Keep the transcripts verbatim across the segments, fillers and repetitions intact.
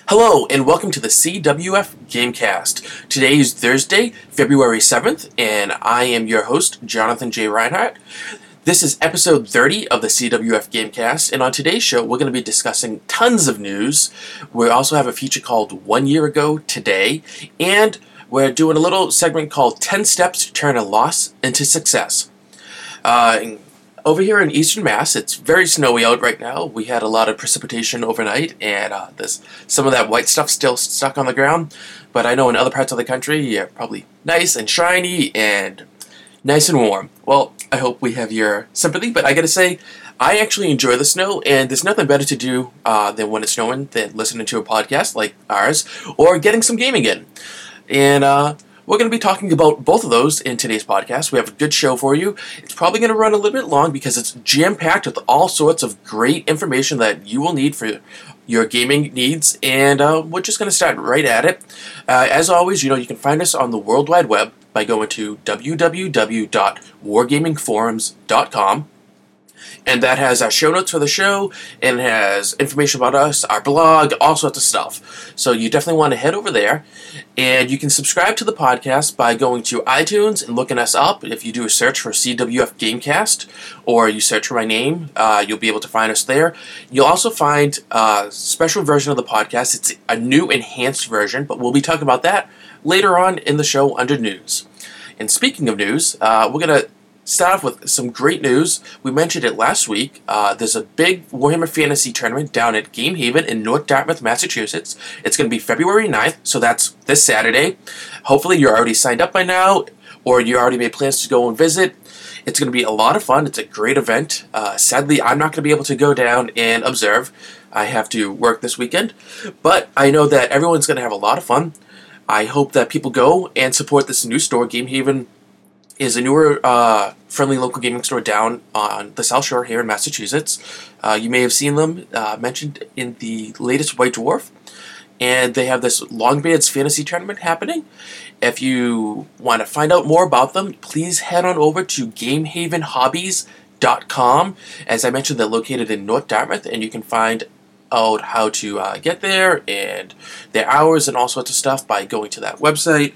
Hello, and welcome to the C W F Gamecast. Today is Thursday, February seventh, and I am your host, Jonathan J. Reinhardt. This is episode thirty of the C W F Gamecast, and on today's show, we're going to be discussing tons of news. We also have a feature called One Year Ago Today, and we're doing a little segment called ten Steps to Turn a Loss into Success. Uh, Over here in Eastern Mass, it's very snowy out right now. We had a lot of precipitation overnight, and uh, there's some of that white stuff still stuck on the ground. But I know in other parts of the country, yeah, probably nice and shiny and nice and warm. Well, I hope we have your sympathy, but I gotta say, I actually enjoy the snow, and there's nothing better to do uh, than when it's snowing than listening to a podcast like ours, or getting some gaming in. And, uh... We're going to be talking about both of those in today's podcast. We have a good show for you. It's probably going to run a little bit long because it's jam-packed with all sorts of great information that you will need for your gaming needs, and uh, we're just going to start right at it. Uh, as always, you know, you can find us on the World Wide Web by going to w w w dot wargaming forums dot com. And that has our show notes for the show, and it has information about us, our blog, all sorts of stuff. So you definitely want to head over there. And you can subscribe to the podcast by going to iTunes and looking us up. If you do a search for C W F Gamecast, or you search for my name, uh, you'll be able to find us there. You'll also find a special version of the podcast. It's a new enhanced version, but we'll be talking about that later on in the show under news. And speaking of news, uh, we're going to start off with some great news. We mentioned it last week. Uh, there's a big Warhammer Fantasy tournament down at Game Haven in North Dartmouth, Massachusetts. It's going to be February ninth, so that's this Saturday. Hopefully you're already signed up by now, or you already made plans to go and visit. It's going to be a lot of fun. It's a great event. Uh, sadly, I'm not going to be able to go down and observe. I have to work this weekend, but I know that everyone's going to have a lot of fun. I hope that people go and support this new store. Game Haven is a newer, uh, friendly local gaming store down on the South Shore here in Massachusetts. Uh, you may have seen them uh, mentioned in the latest White Dwarf. And they have this Longbeards Fantasy Tournament happening. If you want to find out more about them, please head on over to game haven hobbies dot com. As I mentioned, they're located in North Dartmouth, and you can find out how to uh, get there and their hours and all sorts of stuff by going to that website.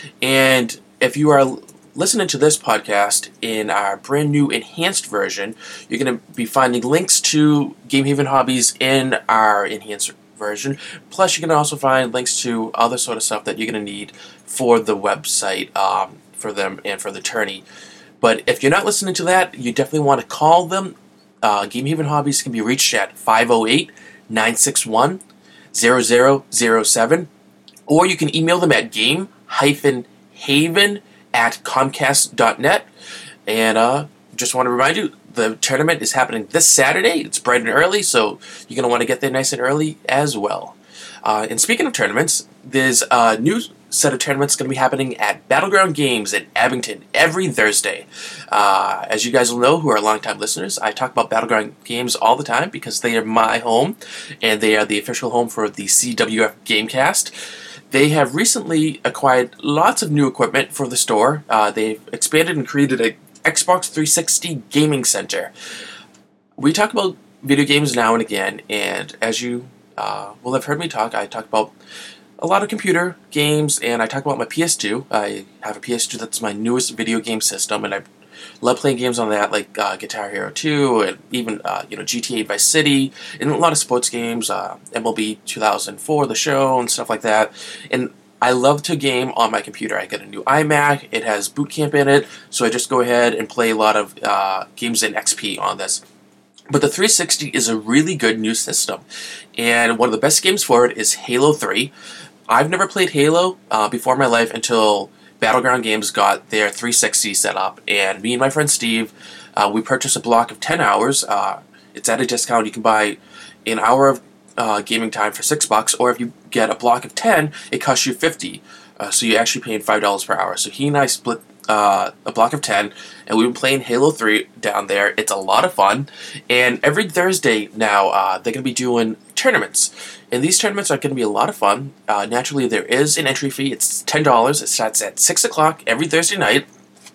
And if you are listening to this podcast in our brand new enhanced version, you're going to be finding links to Game Haven Hobbies in our enhanced version. Plus, you can also find links to other sort of stuff that you're going to need for the website, um, for them and for the tourney. But if you're not listening to that, you definitely want to call them. Uh, Game Haven Hobbies can be reached at five oh eight, nine six one, zero zero zero seven, or you can email them at game haven at comcast dot net. And uh, just want to remind you, the tournament is happening this Saturday. It's bright and early, so you're going to want to get there nice and early as well. Uh, and speaking of tournaments, there's a new set of tournaments going to be happening at Battleground Games in Abington every Thursday. Uh, as you guys will know, who are longtime listeners, I talk about Battleground Games all the time because they are my home, and they are the official home for the C W F Gamecast. They have recently acquired lots of new equipment for the store. Uh, they've expanded and created a Xbox three sixty gaming center. We talk about video games now and again, and as you uh, will have heard me talk, I talk about a lot of computer games, and I talk about my P S two. I have a P S two that's my newest video game system, and I love playing games on that, like uh, Guitar Hero two, and even uh, you know G T A Vice City, and a lot of sports games, uh, M L B two thousand four, the show, and stuff like that. And I love to game on my computer. I get a new iMac. It has Boot Camp in it, so I just go ahead and play a lot of uh, games in X P on this. But the three sixty is a really good new system, and one of the best games for it is Halo three. I've never played Halo uh, before in my life until Battleground Games got their three sixty set up, and me and my friend Steve, uh, we purchased a block of ten hours. Uh, it's at a discount. You can buy an hour of uh, gaming time for six bucks, or if you get a block of ten, it costs you fifty. Uh, so you're actually paying five dollars per hour. So he and I split uh, a block of ten, and we've been playing Halo three down there. It's a lot of fun, and every Thursday now uh, they're going to be doing tournaments. And these tournaments are going to be a lot of fun. Uh, naturally, there is an entry fee. It's ten dollars. It starts at six o'clock every Thursday night.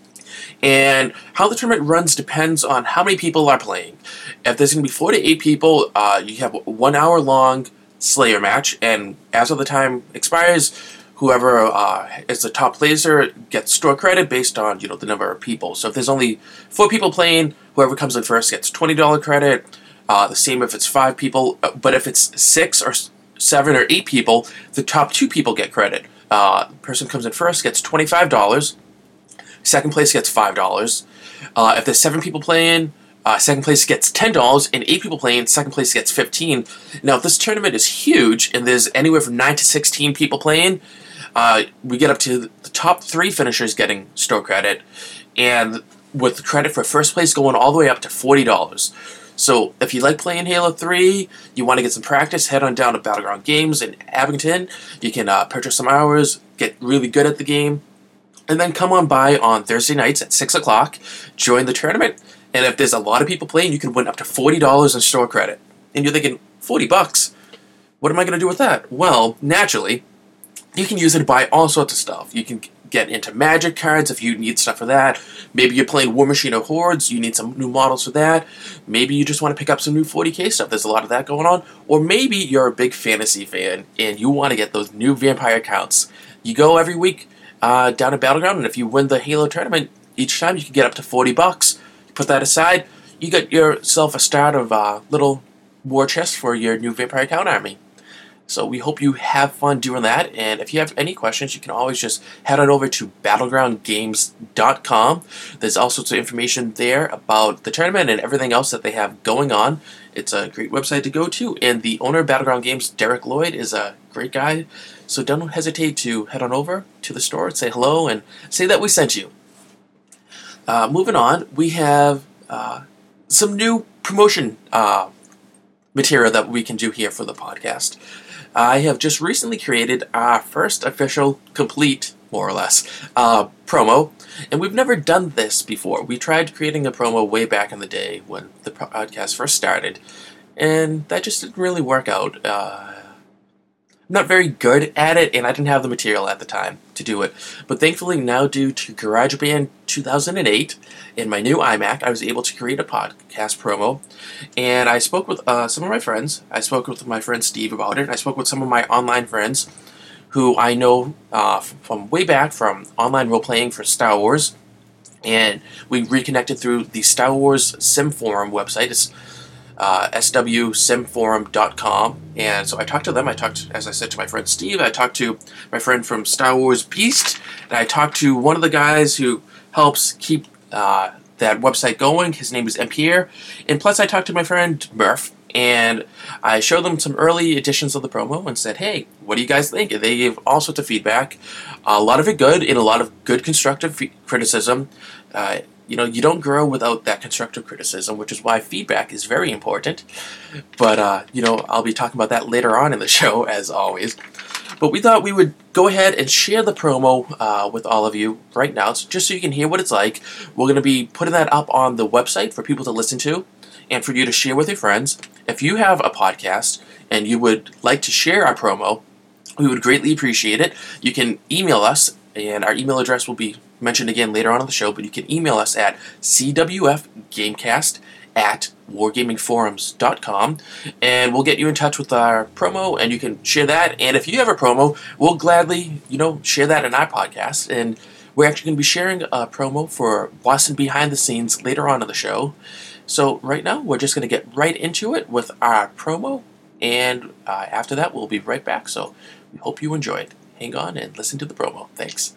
And how the tournament runs depends on how many people are playing. If there's going to be four to eight people, uh, you have one hour long Slayer match, and as of the time expires, whoever uh, is the top placer gets store credit based on, you know, the number of people. So if there's only four people playing, whoever comes in first gets twenty dollars credit. Uh, the same if it's five people, but if it's six or seven or eight people, the top two people get credit. Uh, the person comes in first gets twenty-five dollars. Second place gets five dollars. Uh, if there's seven people playing, uh, second place gets ten dollars, and eight people playing, second place gets fifteen dollars. Now, if this tournament is huge, and there's anywhere from nine to sixteen people playing, uh, we get up to the top three finishers getting store credit, and with the credit for first place going all the way up to forty dollars. So if you like playing Halo three, you want to get some practice, head on down to Battleground Games in Abington. You can uh, purchase some hours, get really good at the game, and then come on by on Thursday nights at six o'clock, join the tournament, and if there's a lot of people playing, you can win up to forty dollars in store credit. And you're thinking, forty bucks? What am I going to do with that? Well, naturally, you can use it to buy all sorts of stuff. You can get into Magic cards if you need stuff for that. Maybe you're playing War Machine or Hordes, you need some new models for that. Maybe you just want to pick up some new forty K stuff, there's a lot of that going on. Or maybe you're a big fantasy fan and you want to get those new vampire accounts. You go every week uh, down to Battleground, and if you win the Halo tournament, each time you can get up to forty bucks. You put that aside, you got yourself a start of a uh, little war chest for your new vampire account army. So we hope you have fun doing that, and if you have any questions, you can always just head on over to battleground games dot com. There's all sorts of information there about the tournament and everything else that they have going on. It's a great website to go to, and the owner of Battleground Games, Derek Lloyd, is a great guy, so don't hesitate to head on over to the store and say hello and say that we sent you. Uh, moving on, we have uh, some new promotion uh, material that we can do here for the podcast. I have just recently created our first official, complete, more or less, uh, promo, and we've never done this before. We tried creating a promo way back in the day when the podcast first started, and that just didn't really work out. Uh, I'm not very good at it, and I didn't have the material at the time to do it. But thankfully, now due to GarageBand two thousand eight and my new iMac, I was able to create a podcast promo. And I spoke with uh, some of my friends. I spoke with my friend Steve about it. I spoke with some of my online friends who I know uh, from way back from online role-playing for Star Wars. And we reconnected through the Star Wars Sim Forum website. It's Uh, S W sim forum dot com, and so I talked to them. I talked, as I said, to my friend Steve. I talked to my friend from Star Wars Beast, and I talked to one of the guys who helps keep uh, that website going. His name is Empierre, and plus I talked to my friend Murph, and I showed them some early editions of the promo and said, hey, what do you guys think? And they gave all sorts of feedback, a lot of it good, and a lot of good constructive f- criticism. Uh, You know, you don't grow without that constructive criticism, which is why feedback is very important. But, uh, you know, I'll be talking about that later on in the show, as always. But we thought we would go ahead and share the promo uh, with all of you right now, just so you can hear what it's like. We're going to be putting that up on the website for people to listen to and for you to share with your friends. If you have a podcast and you would like to share our promo, we would greatly appreciate it. You can email us, and our email address will be mentioned again later on in the show, but you can email us at c w f gamecast at wargaming forums dot com, and we'll get you in touch with our promo, and you can share that. And if you have a promo, we'll gladly, you know, share that in our podcast. And we're actually going to be sharing a promo for Boston Behind the Scenes later on in the show. So right now, we're just going to get right into it with our promo, and uh, after that, we'll be right back. So we hope you enjoy it. Hang on and listen to the promo. Thanks.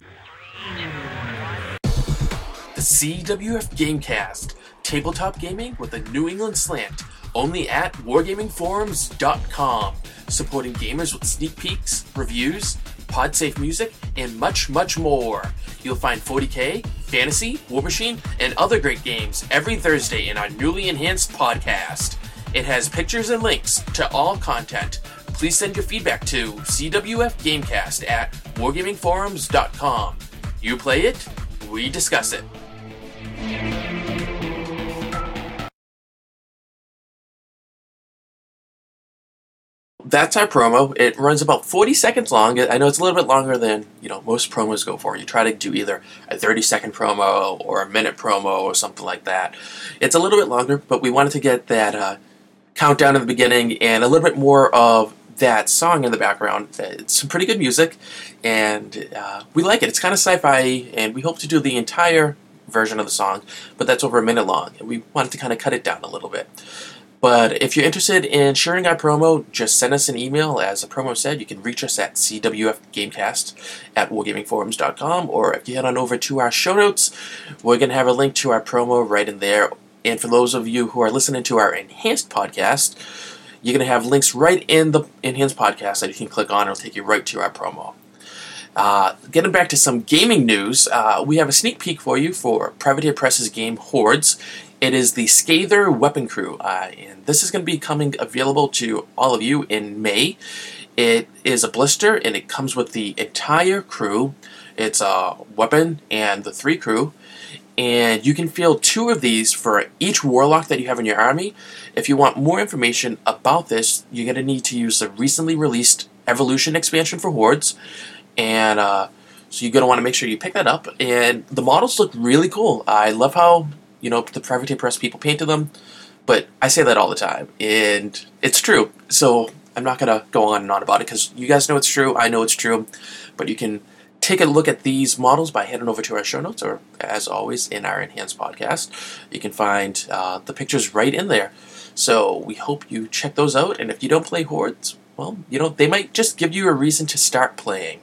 The C W F Gamecast, tabletop gaming with a New England slant, only at wargaming forums dot com, supporting gamers with sneak peeks, reviews, pod-safe music, and much, much more. You'll find forty K, Fantasy, War Machine, and other great games every Thursday in our newly enhanced podcast. It has pictures and links to all content. Please send your feedback to C W F Gamecast at wargaming forums dot com. You play it, we discuss it. That's our promo. It runs about forty seconds long. I know it's a little bit longer than, you know, most promos go for. You try to do either a thirty second promo or a minute promo or something like that. It's a little bit longer, but we wanted to get that uh, countdown in the beginning and a little bit more of that song in the background. It's some pretty good music, and uh, we like it. It's kind of sci-fi, and we hope to do the entire version of the song, but that's over a minute long, and we wanted to kind of cut it down a little bit. But if you're interested in sharing our promo, just send us an email. As the promo said, you can reach us at C W F Gamecast at wargaming forums dot com, or if you head on over to our show notes, we're going to have a link to our promo right in there. And for those of you who are listening to our Enhanced podcast, you're going to have links right in the Enhanced podcast that you can click on. It'll take you right to our promo. Uh, getting back to some gaming news, uh, we have a sneak peek for you for Privateer Press's game Hordes. It is the Scather Weapon Crew, uh, and this is going to be coming available to all of you in May. It is a blister, and it comes with the entire crew. It's a weapon and the three crew, and you can field two of these for each warlock that you have in your army. If you want more information about this, you're going to need to use the recently released Evolution expansion for Hordes, and uh, so you're going to want to make sure you pick that up. And the models look really cool. I love how, you know, the Privateer Press people painted them, but I say that all the time, and it's true. So I'm not going to go on and on about it, because you guys know it's true, I know it's true, but you can take a look at these models by heading over to our show notes, or, as always, in our Enhanced podcast. You can find uh, the pictures right in there. So we hope you check those out, and if you don't play Hordes, well, you know, they might just give you a reason to start playing.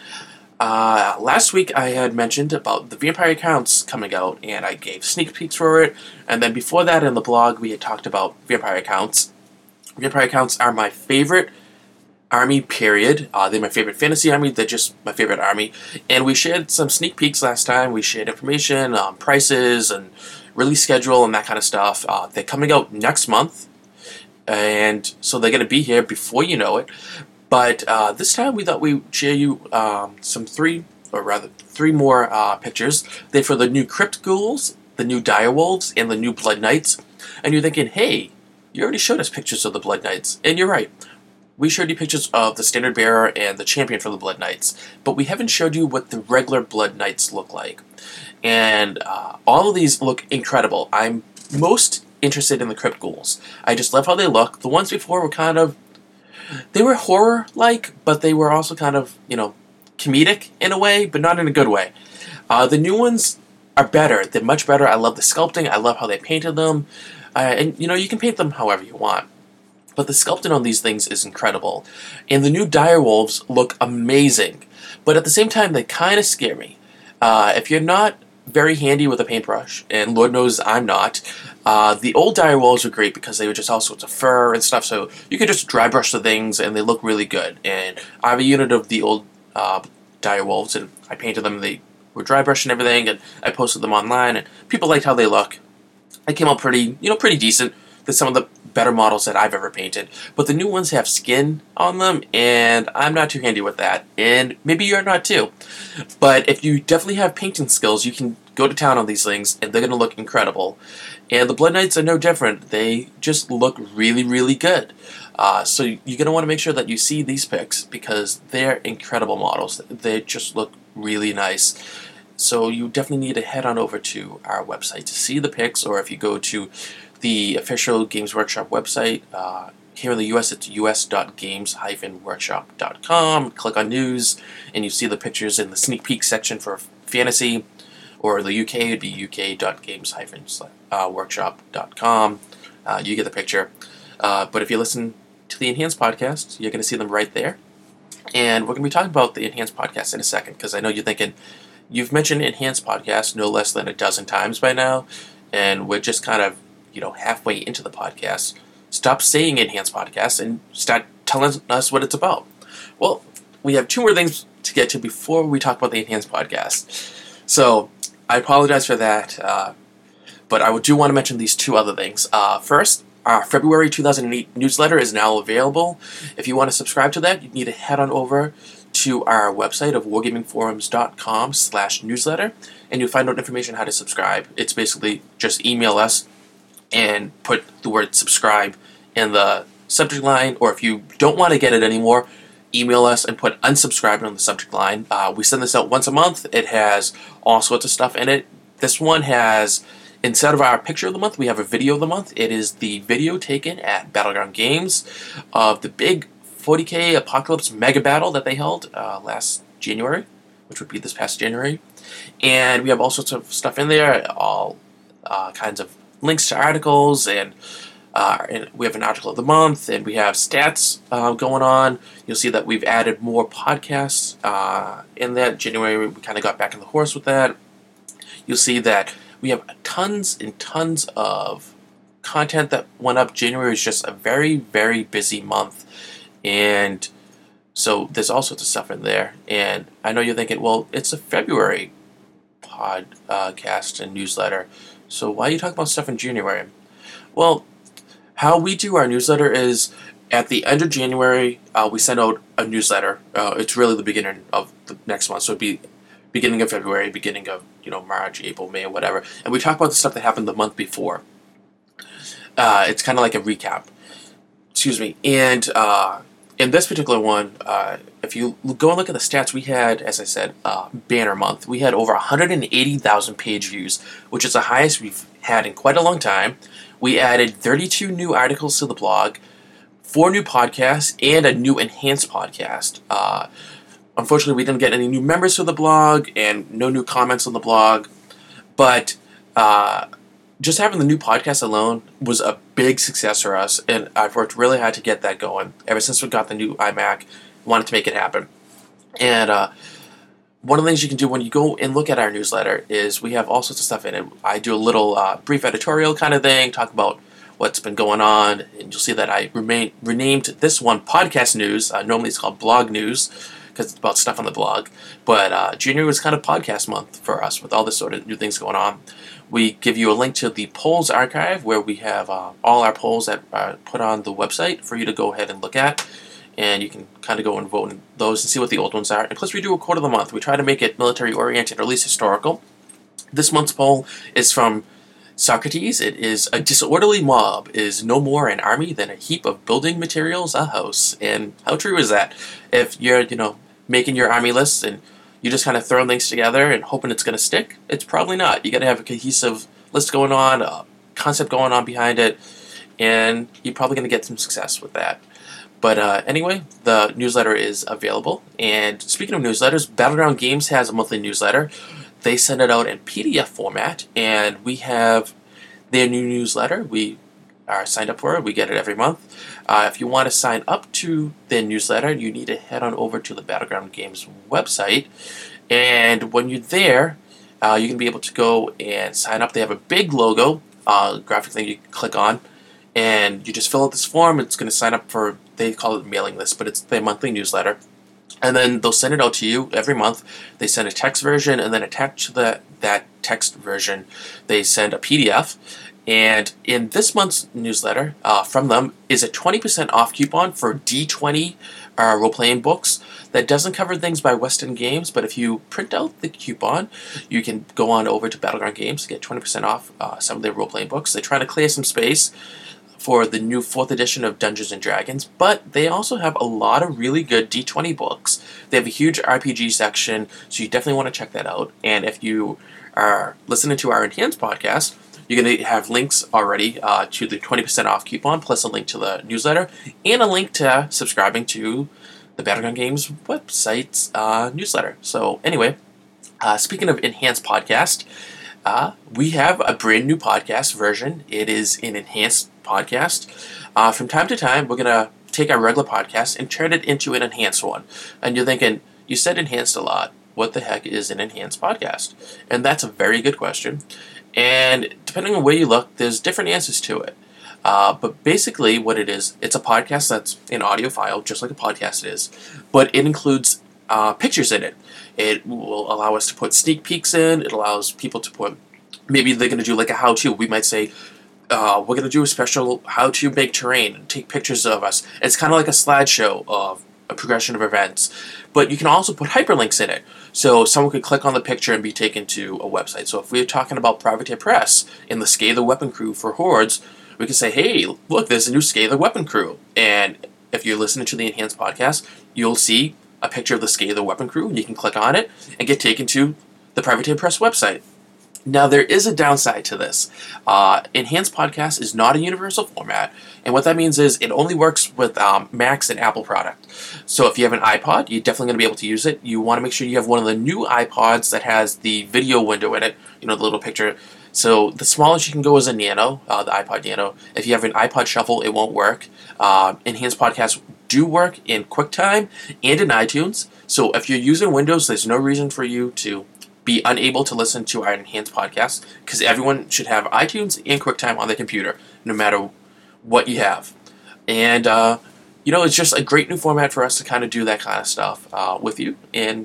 Uh, last week I had mentioned about the Vampire Accounts coming out, and I gave sneak peeks for it, and then before that in the blog we had talked about Vampire Accounts. Vampire Accounts are my favorite army, period. Uh, they're my favorite fantasy army, they're just my favorite army, and we shared some sneak peeks last time. We shared information, um, prices, and release schedule, and that kind of stuff. Uh, they're coming out next month, and so they're going to be here before you know it. But uh, this time we thought we'd share you um, some three, or rather three more uh, pictures. They're for the new Crypt Ghouls, the new Direwolves, and the new Blood Knights. And you're thinking, hey, you already showed us pictures of the Blood Knights. And you're right. We showed you pictures of the Standard Bearer and the Champion for the Blood Knights. But we haven't showed you what the regular Blood Knights look like. And uh, all of these look incredible. I'm most interested in the Crypt Ghouls. I just love how they look. The ones before were kind of... They were horror-like, but they were also kind of, you know, comedic in a way, but not in a good way. Uh, the new ones are better. They're much better. I love the sculpting. I love how they painted them. Uh, and, you know, you can paint them however you want. But the sculpting on these things is incredible. And the new Direwolves look amazing. But at the same time, they kind of scare me. Uh, if you're not very handy with a paintbrush, and Lord knows I'm not, uh, the old Direwolves were great because they were just all sorts of fur and stuff, so you could just dry brush the things and they look really good. And I have a unit of the old uh, Direwolves, and I painted them. They were dry brushed and everything, and I posted them online, and people liked how they look. They came out pretty, you know, pretty decent. They're some of the better models that I've ever painted. But the new ones have skin on them, and I'm not too handy with that. And maybe you're not too. But if you definitely have painting skills, you can go to town on these things, and they're going to look incredible. And the Blood Knights are no different. They just look really, really good. Uh, so you're going to want to make sure that you see these pics, because they're incredible models. They just look really nice. So you definitely need to head on over to our website to see the pics, or if you go to the official Games Workshop website, uh, here in the U S it's u s dot games dash workshop dot com. Click on news, and you see the pictures in the sneak peek section for fantasy, or the U K would be u k dot games dash workshop dot com. Uh, you get the picture. Uh, but if you listen to the Enhanced podcast, you're going to see them right there. And we're going to be talking about the Enhanced podcast in a second, because I know you're thinking, you've mentioned Enhanced podcast no less than a dozen times by now, and we're just kind of, you know, halfway into the podcast. Stop saying Enhanced podcast and start telling us what it's about. Well, we have two more things to get to before we talk about the Enhanced podcast. So I apologize for that, uh, but I do want to mention these two other things. Uh, first, our February two thousand eight newsletter is now available. If you want to subscribe to that, you need to head on over to our website of wargaming forums dot com slash newsletter, and you'll find out information how to subscribe. It's basically just email us and put the word subscribe in the subject line, or if you don't want to get it anymore, email us and put unsubscribe on the subject line. Uh, we send this out once a month. It has all sorts of stuff in it. This one has instead of our picture of the month, we have a video of the month. It is the video taken at Battleground Games of the big forty K Apocalypse Mega Battle that they held uh, last January, which would be this past January. And we have all sorts of stuff in there, all uh, kinds of links to articles, and, uh, and we have an article of the month, and we have stats uh, going on. You'll see that we've added more podcasts uh, in that. January, we kind of got back in the horse with that. You'll see that we have tons and tons of content that went up. January is just a very, very busy month, and so there's all sorts of stuff in there. And I know you're thinking, well, it's a February podcast and newsletter, so why are you talking about stuff in January? Well, how we do our newsletter is at the end of January, uh, we send out a newsletter. Uh, it's really the beginning of the next month, so it'd be beginning of February, beginning of you know March, April, May, whatever, and we talk about the stuff that happened the month before. Uh, it's kind of like a recap. Excuse me. And uh, in this particular one, uh, if you go and look at the stats, we had, as I said, uh, banner month. We had over one hundred eighty thousand page views, which is the highest we've had in quite a long time. We added thirty-two new articles to the blog, four new podcasts, and a new enhanced podcast. Uh, unfortunately, we didn't get any new members to the blog and no new comments on the blog, but uh, just having the new podcast alone was a big success for us, and I've worked really hard to get that going. Ever since we got the new iMac, wanted to make it happen. And uh, one of the things you can do when you go and look at our newsletter is we have all sorts of stuff in it. I do a little uh, brief editorial kind of thing, talk about what's been going on, and you'll see that I remain, renamed this one Podcast News. Uh, normally it's called Blog News, because it's about stuff on the blog. But uh, January was kind of podcast month for us with all this sort of new things going on. We give you a link to the polls archive where we have uh, all our polls that are put on the website for you to go ahead and look at. And you can kind of go and vote in those and see what the old ones are. And plus we do a quote of the month. We try to make it military-oriented, or at least historical. This month's poll is from Socrates. It is, a disorderly mob is no more an army than a heap of building materials a house. And how true is that? If you're, you know, making your army lists and you just kind of throwing things together and hoping it's going to stick, it's probably not. You got to have a cohesive list going on, a concept going on behind it, and you're probably going to get some success with that. But uh, anyway, the newsletter is available. And speaking of newsletters, Battleground Games has a monthly newsletter. They send it out in P D F format, and we have their new newsletter. We are signed up for it. We get it every month. Uh, if you want to sign up to their newsletter, you need to head on over to the Battleground Games website. And when you're there, uh, you can be able to go and sign up. They have a big logo, uh, graphic thing you can click on, and you just fill out this form. It's going to sign up for, they call it mailing list, but it's their monthly newsletter. And then they'll send it out to you every month. They send a text version, and then attached to the, that text version, they send a P D F. And in this month's newsletter uh, from them is a twenty percent off coupon for D twenty uh, role-playing books. That doesn't cover things by Western Games, but if you print out the coupon, you can go on over to Battleground Games to get twenty percent off uh, some of their role-playing books. They're trying to clear some space for the new fourth edition of Dungeons and Dragons, but they also have a lot of really good D twenty books. They have a huge R P G section, so you definitely want to check that out. And if you are listening to our Enhanced podcast, you're going to have links already uh, to the twenty percent off coupon, plus a link to the newsletter, and a link to subscribing to the Battleground Games website's uh, newsletter. So anyway, uh, speaking of Enhanced podcast, uh, we have a brand new podcast version. It is an Enhanced podcast. Uh, from time to time, we're going to take our regular podcast and turn it into an enhanced one. And you're thinking, you said enhanced a lot. What the heck is an enhanced podcast? And that's a very good question. And depending on where you look, there's different answers to it. Uh, but basically what it is, it's a podcast that's an audio file, just like a podcast is, but it includes uh, pictures in it. It will allow us to put sneak peeks in. It allows people to put, maybe they're going to do like a how-to. We might say, uh, we're going to do a special how-to make terrain and take pictures of us. It's kind of like a slideshow of a progression of events. But you can also put hyperlinks in it. So someone could click on the picture and be taken to a website. So if we're talking about Privateer Press and the Scathe Weapon Crew for Hordes, we can say, hey, look, there's a new Scathe Weapon Crew. And if you're listening to the Enhanced podcast, you'll see a picture of the Scathe Weapon Crew, and you can click on it and get taken to the Privateer Press website. Now, there is a downside to this. Uh, Enhanced Podcast is not a universal format, and what that means is it only works with um, Macs and Apple product. So if you have an iPod, you're definitely going to be able to use it. You want to make sure you have one of the new iPods that has the video window in it, you know, the little picture. So the smallest you can go is a Nano, uh, the iPod Nano. If you have an iPod Shuffle, it won't work. Uh, Enhanced Podcasts do work in QuickTime and in iTunes. So if you're using Windows, there's no reason for you to be unable to listen to our Enhanced Podcast, because everyone should have iTunes and QuickTime on their computer, no matter what you have. And, uh, you know, it's just a great new format for us to kind of do that kind of stuff uh, with you. And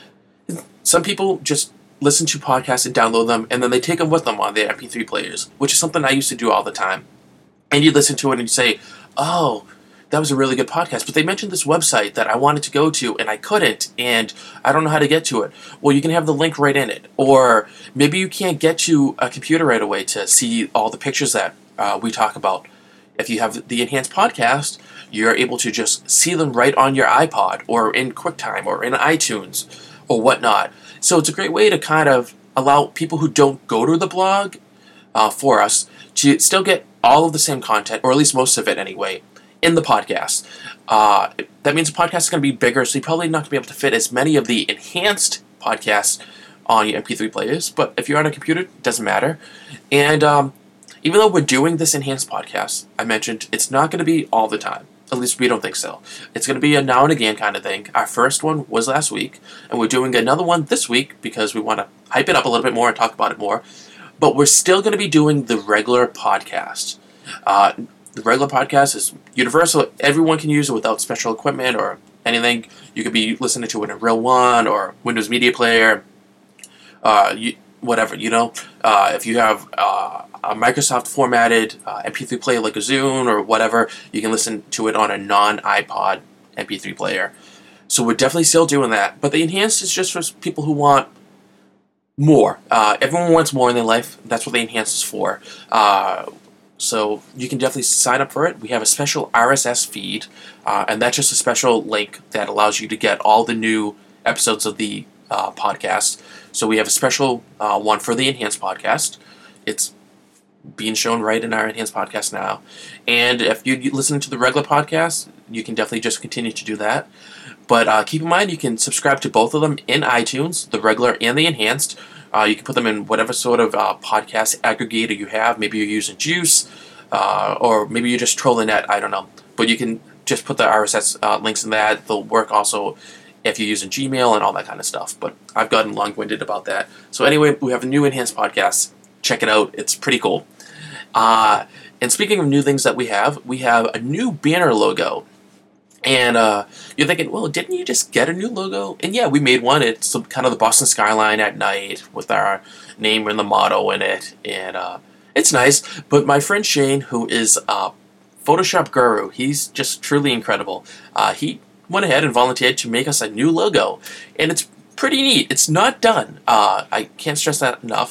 some people just listen to podcasts and download them, and then they take them with them on their M P three players, which is something I used to do all the time. And you listen to it and you say, oh, that was a really good podcast, but they mentioned this website that I wanted to go to and I couldn't, and I don't know how to get to it. Well, you can have the link right in it. Or maybe you can't get to a computer right away to see all the pictures that uh, we talk about. If you have the Enhanced Podcast, you're able to just see them right on your iPod or in QuickTime or in iTunes or whatnot. So it's a great way to kind of allow people who don't go to the blog uh, for us to still get all of the same content, or at least most of it anyway, in the podcast. Uh, that means the podcast is going to be bigger, so you're probably not going to be able to fit as many of the enhanced podcasts on your M P three players, but if you're on a computer, it doesn't matter. And um, even though we're doing this enhanced podcast, I mentioned, it's not going to be all the time. At least we don't think so. It's going to be a now and again kind of thing. Our first one was last week, and we're doing another one this week because we want to hype it up a little bit more and talk about it more. But we're still going to be doing the regular podcast. Uh, The regular podcast is universal. Everyone can use it without special equipment or anything. You could be listening to it in a Real One or Windows Media Player, uh, you, whatever, you know. Uh, if you have uh, a Microsoft formatted uh, M P three player like a Zune or whatever, you can listen to it on a non-iPod M P three player. So we're definitely still doing that. But the Enhanced is just for people who want more. Uh, everyone wants more in their life. That's what the Enhanced is for. Uh, So you can definitely sign up for it. We have a special R S S feed, uh, and that's just a special link that allows you to get all the new episodes of the uh, podcast. So we have a special uh, one for the Enhanced Podcast. It's being shown right in our Enhanced Podcast now. And if you listen to the regular podcast, you can definitely just continue to do that. But uh, keep in mind, you can subscribe to both of them in iTunes, the regular and the Enhanced. Uh, you can put them in whatever sort of uh, podcast aggregator you have. Maybe you're using Juice, uh, or maybe you're just trolling that. I don't know. But you can just put the R S S uh, links in that. They'll work also if you're using Gmail and all that kind of stuff. But I've gotten long-winded about that. So anyway, we have a new Enhanced Podcast. Check it out. It's pretty cool. Uh, and speaking of new things that we have, we have a new banner logo. And uh, you're thinking, well, didn't you just get a new logo? And yeah, we made one. It's some, kind of the Boston skyline at night with our name and the motto in it. And uh, it's nice. But my friend Shane, who is a Photoshop guru, he's just truly incredible. Uh, he went ahead and volunteered to make us a new logo. And it's pretty neat. It's not done. Uh, I can't stress that enough.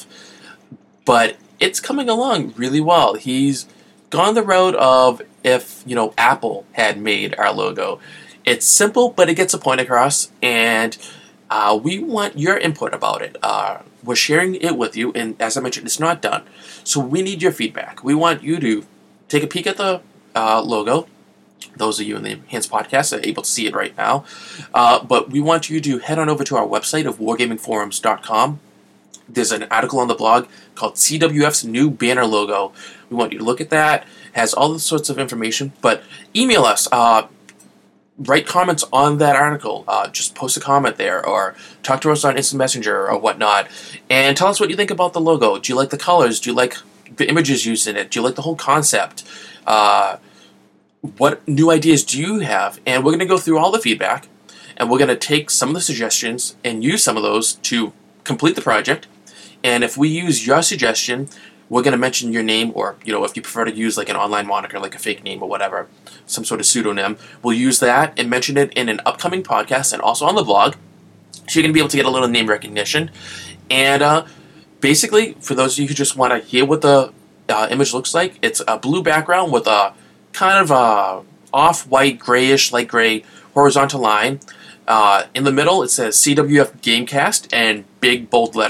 But it's coming along really well. He's gone the road of if, you know, Apple had made our logo. It's simple, but it gets a point across, and uh, we want your input about it. Uh, we're sharing it with you, and as I mentioned, it's not done. So we need your feedback. We want you to take a peek at the uh, logo. Those of you in the Enhanced Podcast are able to see it right now. Uh, but we want you to head on over to our website of wargaming forums dot com. There's an article on the blog called C W F's new banner logo. We want you to look at that. It has all the sorts of information. But email us. Uh, write comments on that article. Uh, just post a comment there. Or talk to us on Instant Messenger or whatnot. And tell us what you think about the logo. Do you like the colors? Do you like the images used in it? Do you like the whole concept? Uh, what new ideas do you have? And we're going to go through all the feedback. And we're going to take some of the suggestions and use some of those to complete the project. And if we use your suggestion, we're going to mention your name, or, you know, if you prefer to use like an online moniker, like a fake name or whatever, some sort of pseudonym, we'll use that and mention it in an upcoming podcast and also on the blog. So you're going to be able to get a little name recognition. And uh, basically, for those of you who just want to hear what the uh, image looks like, it's a blue background with a kind of a off-white, grayish, light gray horizontal line. Uh, in the middle, it says C W F Gamecast and big bold letters.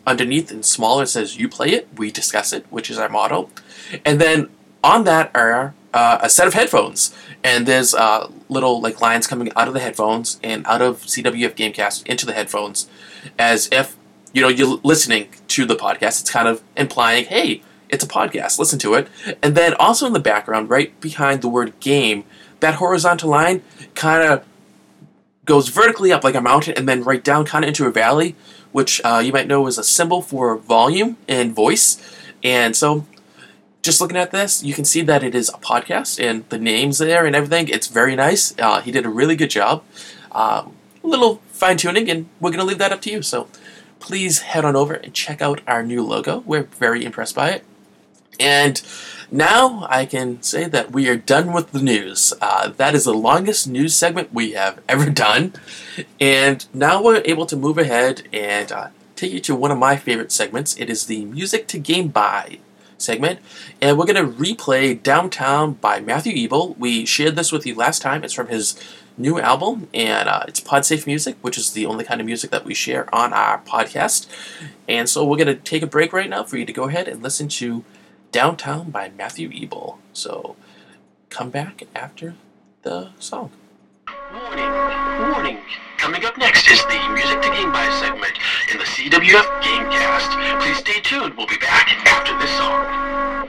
underneath in smaller it says "You play it, we discuss it," which is our motto. And then on that are uh, a set of headphones, and there's uh, little like lines coming out of the headphones and out of C W F Gamecast into the headphones, as if you know you're listening to the podcast. It's kind of implying, hey, it's a podcast, listen to it. And then also in the background, right behind the word game, that horizontal line kind of goes vertically up like a mountain and then right down kind of into a valley, which uh, you might know is a symbol for volume and voice. And so just looking at this, you can see that it is a podcast and the names there and everything. It's very nice. Uh, he did a really good job. Um, a little fine-tuning, and we're going to leave that up to you. So please head on over and check out our new logo. We're very impressed by it. And now I can say that we are done with the news. Uh, that is the longest news segment we have ever done. And now we're able to move ahead and uh, take you to one of my favorite segments. It is the Music to Game By segment. And we're going to replay Downtown by Matthew Ebel. We shared this with you last time. It's from his new album, and uh, it's PodSafe music, which is the only kind of music that we share on our podcast. And so we're going to take a break right now for you to go ahead and listen to Downtown by Matthew Ebel. So come back after the song. Warning, warning. Coming up next is the Music to Game By segment in the C W F Gamecast. Please stay tuned. We'll be back after this song.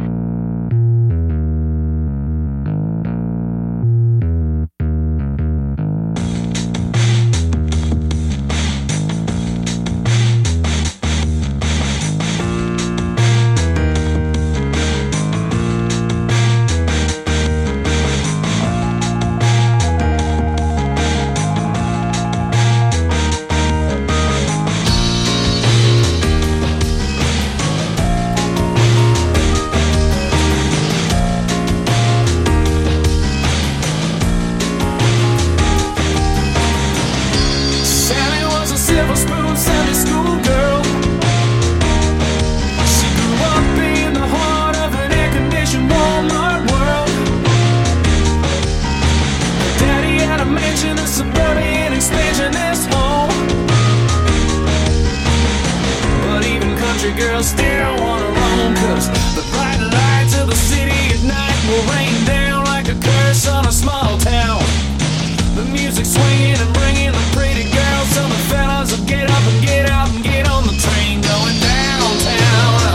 Girls still wanna roam, cause the bright lights of the city at night will rain down like a curse on a small town. The music swinging and bringing the pretty girls, so the fellas will get up and get out and get on the train going downtown.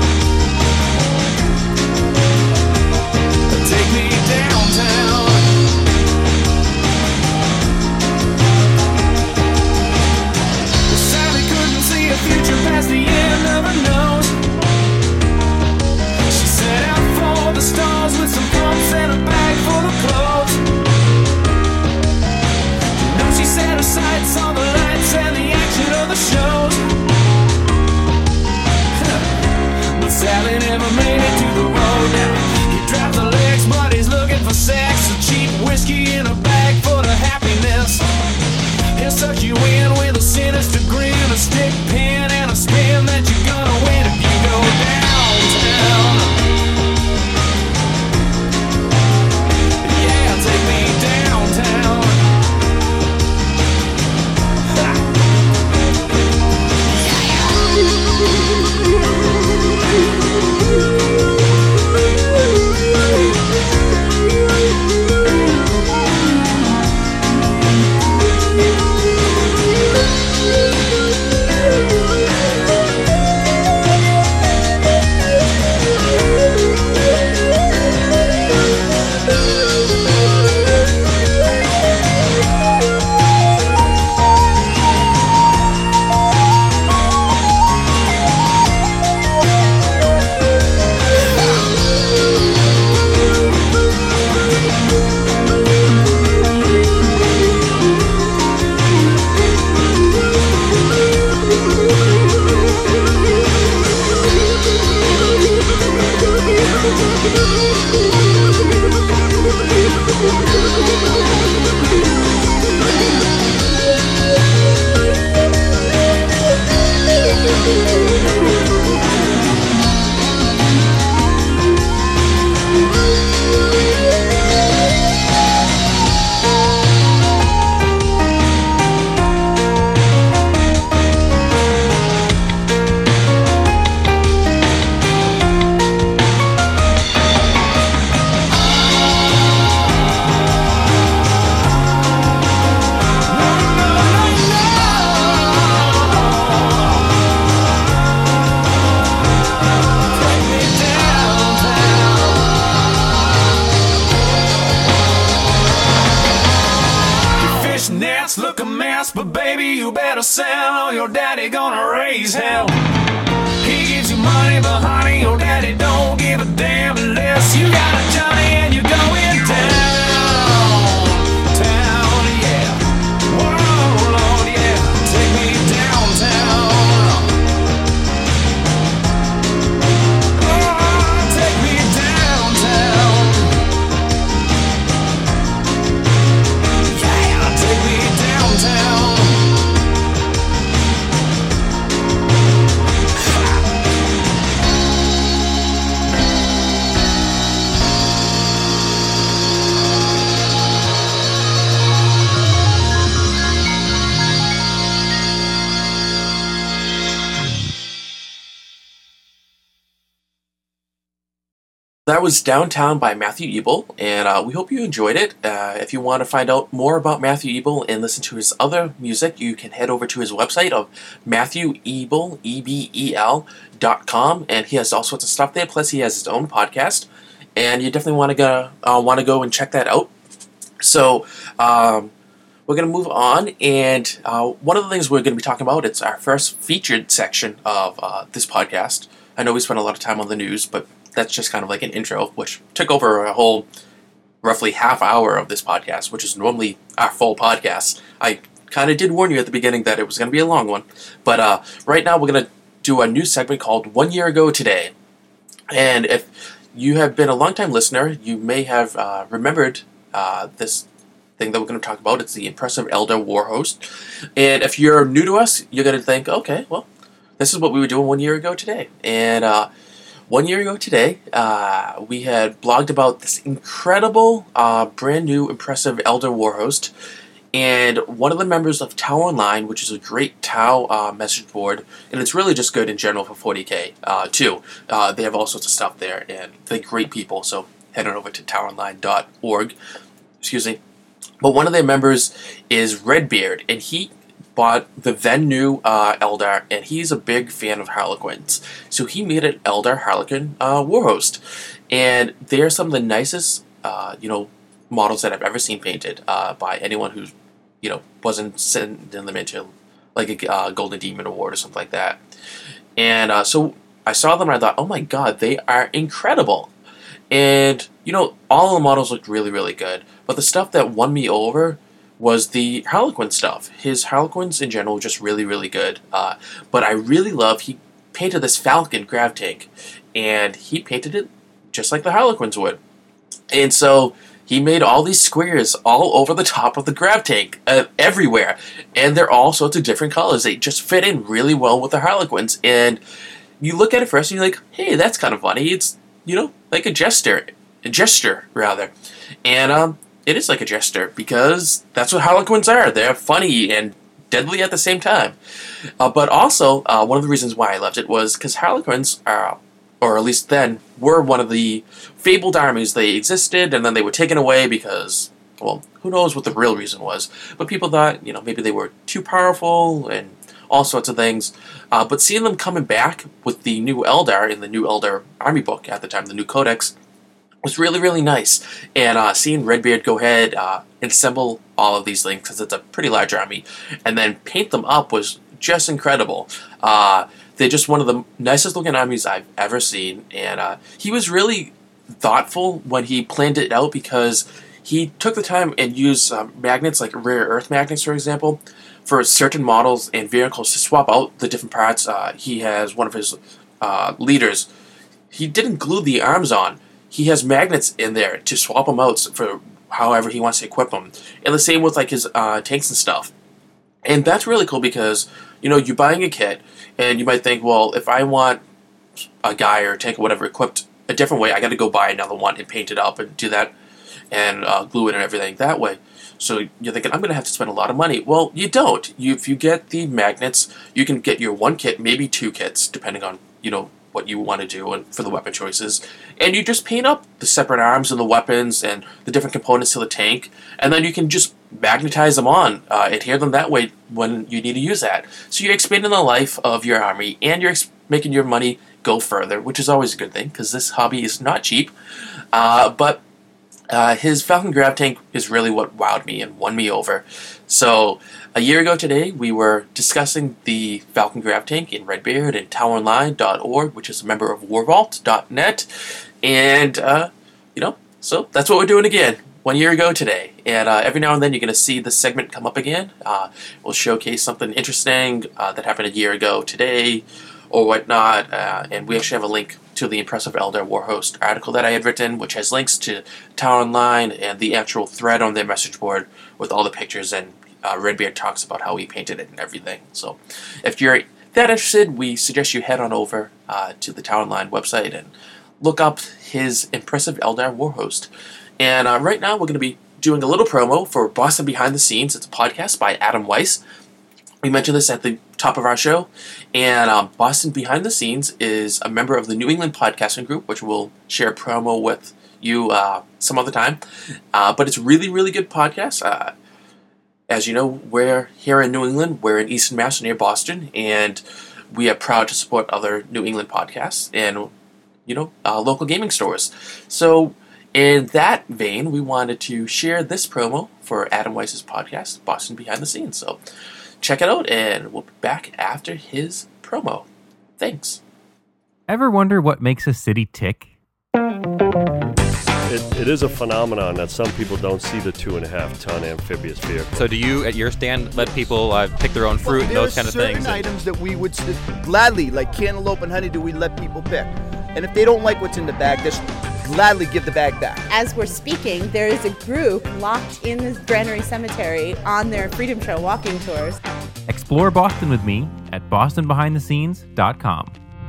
Take me downtown. Well, Sally couldn't see a future past the end of her nose. She set out for the stars with some pumps and a bag full of clothes. You know she set her sights on nets look a mess, but baby, you better sell or your daddy gonna raise hell. He gives you money, but honey, your daddy don't give a damn unless you got a Johnny and you're going down, town, yeah. Whoa, Lord, yeah, take me downtown. Oh, take me downtown. Yeah, take me downtown. That was Downtown by Matthew Ebel, and uh, we hope you enjoyed it. Uh, if you want to find out more about Matthew Ebel and listen to his other music, you can head over to his website of Matthew Ebel, E B E L, dot com, and he has all sorts of stuff there, plus he has his own podcast, and you definitely want to go, uh, want to go and check that out. So, um, we're going to move on, and uh, one of the things we're going to be talking about, it's our first featured section of uh, this podcast. I know we spent a lot of time on the news, but that's just kind of like an intro, which took over a whole roughly half hour of this podcast, which is normally our full podcast. I kind of did warn you at the beginning that it was going to be a long one. But uh, right now we're going to do a new segment called One Year Ago Today. And if you have been a long-time listener, you may have uh, remembered uh, this thing that we're going to talk about. It's the Impressive Elder War Host. And if you're new to us, you're going to think, okay, well, this is what we were doing one year ago today. And uh, one year ago today, uh, we had blogged about this incredible, uh, brand new, impressive Elder Warhost, and one of the members of Tau Online, which is a great Tau uh, message board, and it's really just good in general for forty K, uh, too. Uh, they have all sorts of stuff there, and they're great people, so head on over to tau online dot org. Excuse me. But one of their members is Redbeard, and he bought the then new uh, Eldar, and he's a big fan of Harlequins. So he made an Eldar Harlequin uh, Warhost, and they're some of the nicest, uh, you know, models that I've ever seen painted uh, by anyone who, you know, wasn't sending them into like a uh, Golden Demon Award or something like that. And uh, so I saw them and I thought, oh my god, they are incredible. And you know, all the models looked really, really good. But the stuff that won me over was the Harlequin stuff. His Harlequins in general were just really, really good. Uh, but I really love, he painted this Falcon grav tank, and he painted it just like the Harlequins would. And so he made all these squares all over the top of the grav tank, uh, everywhere. And they're all sorts of different colors. They just fit in really well with the Harlequins. And you look at it first and you're like, hey, that's kind of funny. It's, you know, like a jester. A gesture, rather. And, um, it is like a jester, because that's what Harlequins are. They're funny and deadly at the same time. Uh, but also, uh, one of the reasons why I loved it was because Harlequins, are, or at least then, were one of the fabled armies. They existed, and then they were taken away because, well, who knows what the real reason was. But people thought, you know, maybe they were too powerful and all sorts of things. Uh, but seeing them coming back with the new Eldar in the new Eldar army book at the time, the new codex, was really, really nice. And uh, seeing Redbeard go ahead, uh, assemble all of these things, because it's a pretty large army, and then paint them up was just incredible. Uh, they're just one of the nicest looking armies I've ever seen. And uh, he was really thoughtful when he planned it out, because he took the time and used um, magnets, like rare earth magnets, for example, for certain models and vehicles to swap out the different parts. Uh, he has one of his uh, leaders. He didn't glue the arms on. He has magnets in there to swap them out for however he wants to equip them. And the same with like his uh, tanks and stuff. And that's really cool because, you know, you're buying a kit and you might think, well, if I want a guy or a tank or whatever equipped a different way, I got to go buy another one and paint it up and do that and uh, glue it and everything that way. So you're thinking, I'm going to have to spend a lot of money. Well, you don't. You, if you get the magnets, you can get your one kit, maybe two kits, depending on, you know, what you want to do and for the weapon choices, and you just paint up the separate arms and the weapons and the different components to the tank, and then you can just magnetize them on, uh, adhere them that way when you need to use that. So you're expanding the life of your army, and you're ex- making your money go further, which is always a good thing, because this hobby is not cheap. Uh, but uh, his Falcon Grav Tank is really what wowed me and won me over. So, a year ago today, we were discussing the Falcon Grav Tank in Redbeard and Tower Online dot org, which is a member of War Vault dot net. And, uh, you know, so that's what we're doing again, one year ago today. And uh, every now and then you're going to see this segment come up again. Uh, we'll showcase something interesting uh, that happened a year ago today or whatnot. Uh, and we actually have a link to the Impressive Eldar Warhost article that I had written, which has links to Tower Online and the actual thread on their message board with all the pictures, and uh, Redbeard talks about how he painted it and everything. So if you're that interested, we suggest you head on over uh, to the Tower Online website and look up his Impressive Eldar Warhost. And uh, right now we're going to be doing a little promo for Boston Behind the Scenes. It's a podcast by Adam Weiss. We mentioned this at the top of our show. And uh, Boston Behind the Scenes is a member of the New England Podcasting Group, which we'll share promo with you uh, some other time. Uh, but it's really, really good podcast. Uh, as you know, we're here in New England. We're in Easton, Mass, near Boston. And we are proud to support other New England podcasts and, you know, uh, local gaming stores. So in that vein, we wanted to share this promo for Adam Weiss's podcast, Boston Behind the Scenes. So check it out, and we'll be back after his promo. Thanks. Ever wonder what makes a city tick? It, it is a phenomenon that some people don't see the two and a half ton amphibious vehicle. So do you, at your stand, let people uh, pick their own fruit well, and those kind of things? There are certain items that we would st- gladly, like cantaloupe and honeydew, we let people pick. And if they don't like what's in the bag, just gladly give the bag back. As we're speaking, there is a group locked in the Granary Cemetery on their Freedom Trail walking tours. Explore Boston with me at boston behind the scenes dot com.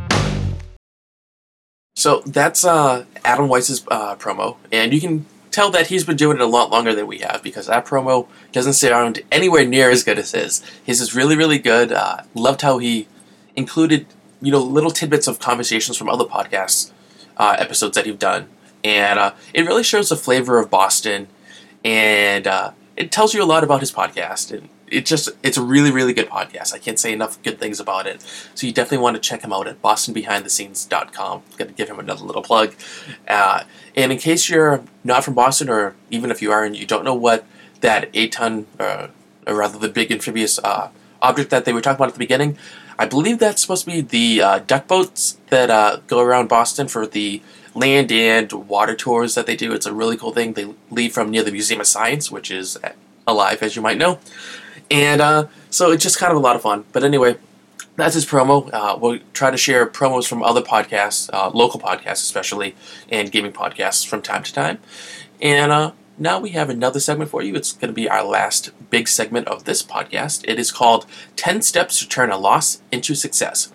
So that's uh, Adam Weiss's uh, promo, and you can tell that he's been doing it a lot longer than we have, because that promo doesn't sound anywhere near as good as his. His is really, really good. Uh, loved how he included, you know, little tidbits of conversations from other podcasts, uh, episodes that he've done, and uh, it really shows the flavor of Boston, and uh, it tells you a lot about his podcast, and it just, it's a really, really good podcast. I can't say enough good things about it. So you definitely want to check him out at boston behind the scenes dot com. Got to give him another little plug. Uh, and in case you're not from Boston, or even if you are and you don't know what that eight-ton, uh, or rather the big amphibious uh, object that they were talking about at the beginning, I believe that's supposed to be the uh, duck boats that uh, go around Boston for the land and water tours that they do. It's a really cool thing. They leave from near the Museum of Science, which is alive, as you might know. And uh, so it's just kind of a lot of fun. But anyway, that's his promo. Uh, we'll try to share promos from other podcasts, uh, local podcasts especially, and gaming podcasts from time to time. And uh, now we have another segment for you. It's going to be our last big segment of this podcast. It is called ten Steps to Turn a Loss into Success.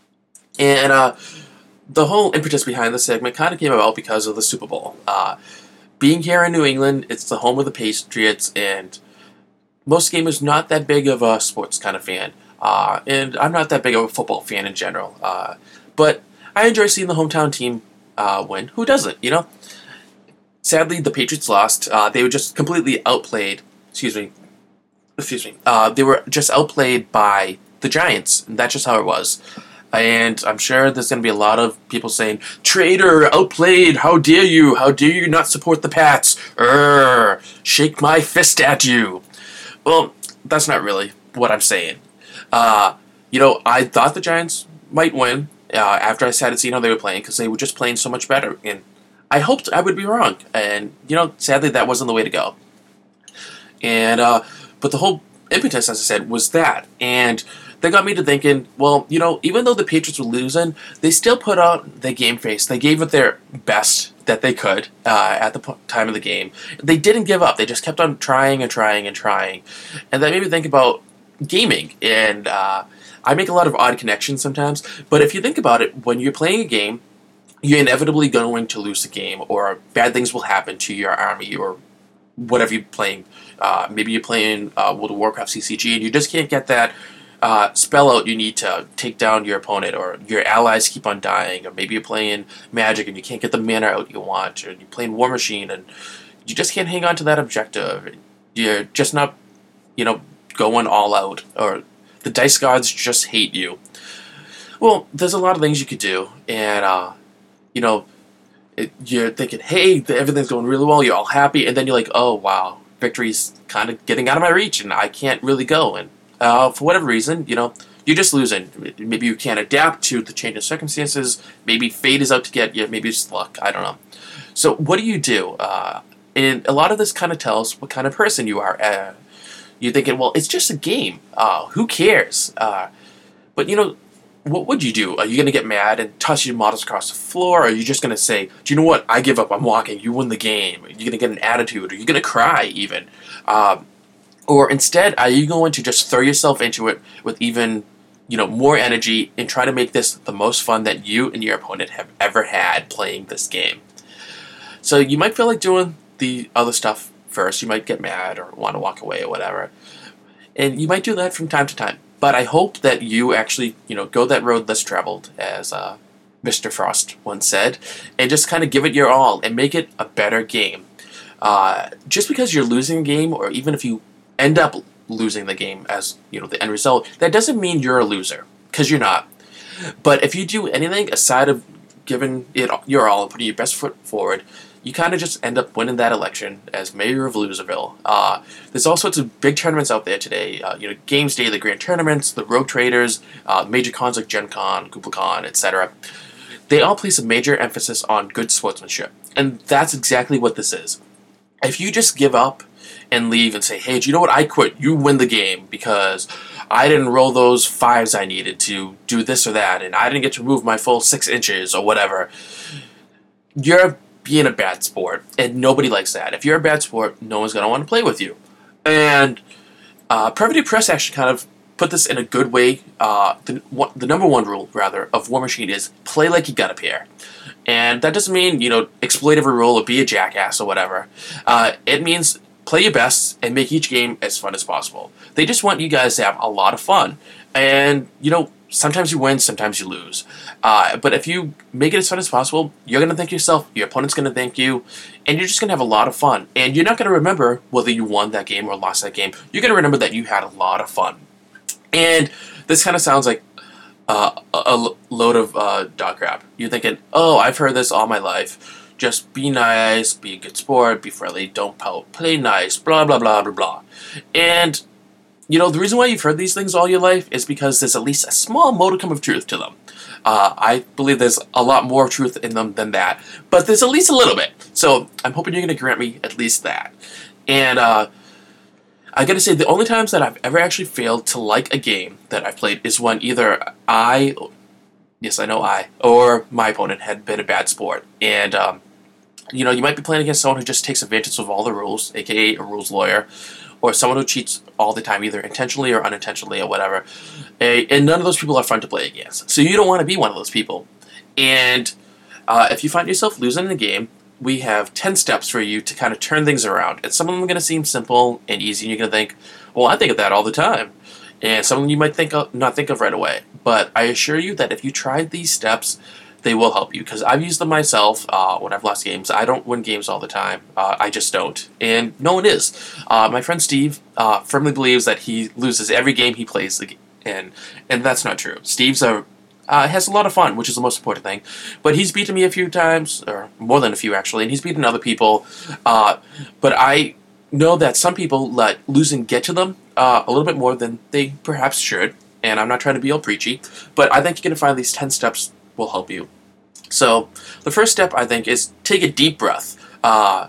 And uh, the whole impetus behind this segment kind of came about because of the Super Bowl. Uh, being here in New England, it's the home of the Patriots, and most gamers not that big of a sports kind of fan, uh, and I'm not that big of a football fan in general. Uh, but I enjoy seeing the hometown team uh, win. Who doesn't, you know? Sadly, the Patriots lost. Uh, they were just completely outplayed. Excuse me. Excuse me. Uh, they were just outplayed by the Giants, and that's just how it was. And I'm sure there's going to be a lot of people saying, "Traitor, outplayed, how dare you? How dare you not support the Pats? Urgh, shake my fist at you." Well, that's not really what I'm saying. Uh, you know, I thought the Giants might win uh, after I started seeing how they were playing, because they were just playing so much better. And I hoped I would be wrong. And, you know, sadly, that wasn't the way to go. And, uh, but the whole impetus, as I said, was that. And that got me to thinking, well, you know, even though the Patriots were losing, they still put out their game face. They gave it their best that they could uh, at the p- time of the game. They didn't give up. They just kept on trying and trying and trying. And that made me think about gaming. And uh, I make a lot of odd connections sometimes. But if you think about it, when you're playing a game, you're inevitably going to lose the game, or bad things will happen to your army, or whatever you're playing. Uh, maybe you're playing uh, World of Warcraft C C G, and you just can't get that Uh, spell out you need to take down your opponent, or your allies keep on dying, or maybe you're playing Magic and you can't get the mana out you want, or you're playing War Machine and you just can't hang on to that objective. You're just not, you know, going all out, or the dice gods just hate you. Well, there's a lot of things you could do, and, uh, you know, it, you're thinking, hey, everything's going really well, you're all happy, and then you're like, oh, wow, victory's kind of getting out of my reach, and I can't really go. And uh, for whatever reason, you know, you're just losing. Maybe you can't adapt to the change of circumstances. Maybe fate is out to get you. Maybe it's luck. I don't know. So what do you do? Uh, and a lot of this kind of tells what kind of person you are. Uh, you're thinking, well, it's just a game. Uh, who cares? Uh, but, you know, what would you do? Are you going to get mad and toss your models across the floor? Or are you just going to say, do you know what? I give up. I'm walking. You win the game. You're going to get an attitude. Are you going to cry even? Um, or instead, are you going to just throw yourself into it with even, you know, more energy and try to make this the most fun that you and your opponent have ever had playing this game? So you might feel like doing the other stuff first. You might get mad or want to walk away or whatever. And you might do that from time to time. But I hope that you actually, you know, go that road less traveled, as uh, Mister Frost once said, and just kind of give it your all and make it a better game. Uh, just because you're losing a game, or even if you end up losing the game as, you know, the end result, that doesn't mean you're a loser, because you're not. But if you do anything aside of giving it your all and putting your best foot forward, you kind of just end up winning that election as mayor of Loserville. Uh, there's all sorts of big tournaments out there today. Uh, you know, Games Day, the Grand Tournaments, the Rogue Traders, uh, major cons like Gen Con, KoopaCon, et cetera. They all place a major emphasis on good sportsmanship. And that's exactly what this is. If you just give up and leave and say, hey, do you know what? I quit. You win the game because I didn't roll those fives I needed to do this or that, and I didn't get to move my full six inches or whatever. You're being a bad sport, and nobody likes that. If you're a bad sport, no one's going to want to play with you. And uh, Private Press actually kind of put this in a good way. Uh, the, what, the number one rule, rather, of War Machine is play like you got a pair. And that doesn't mean, you know, exploit every rule or be a jackass or whatever. Uh, it means play your best and make each game as fun as possible. They just want you guys to have a lot of fun. And, you know, sometimes you win, sometimes you lose. Uh, but if you make it as fun as possible, you're going to thank yourself, your opponent's going to thank you, and you're just going to have a lot of fun. And you're not going to remember whether you won that game or lost that game. You're going to remember that you had a lot of fun. And this kind of sounds like uh, a, a load of uh, dog crap. You're thinking, oh, I've heard this all my life. Just be nice, be a good sport, be friendly, don't pout, play nice, blah, blah, blah, blah, blah. And you know, the reason why you've heard these things all your life is because there's at least a small modicum of truth to them. Uh, I believe there's a lot more truth in them than that, but there's at least a little bit. So I'm hoping you're going to grant me at least that. And uh, I got to say, the only times that I've ever actually failed to like a game that I've played is when either I, yes, I know I, or my opponent had been a bad sport. And, um, you know, you might be playing against someone who just takes advantage of all the rules, aka a rules lawyer, or someone who cheats all the time, either intentionally or unintentionally or whatever. And none of those people are fun to play against. So you don't want to be one of those people. And uh, if you find yourself losing in a game, we have ten steps for you to kind of turn things around. And some of them are going to seem simple and easy, and you're going to think, well, I think of that all the time. And some of them you might think of, not think of right away. But I assure you that if you tried these steps, they will help you, because I've used them myself uh, when I've lost games. I don't win games all the time. Uh, I just don't. And no one is. Uh, my friend Steve uh, firmly believes that he loses every game he plays, the and, and that's not true. Steve's a, uh, has a lot of fun, which is the most important thing. But he's beaten me a few times, or more than a few actually, and he's beaten other people. Uh, but I know that some people let losing get to them uh, a little bit more than they perhaps should. And I'm not trying to be all preachy, but I think you're going to find these ten steps will help you. So the first step, I think, is take a deep breath. Uh,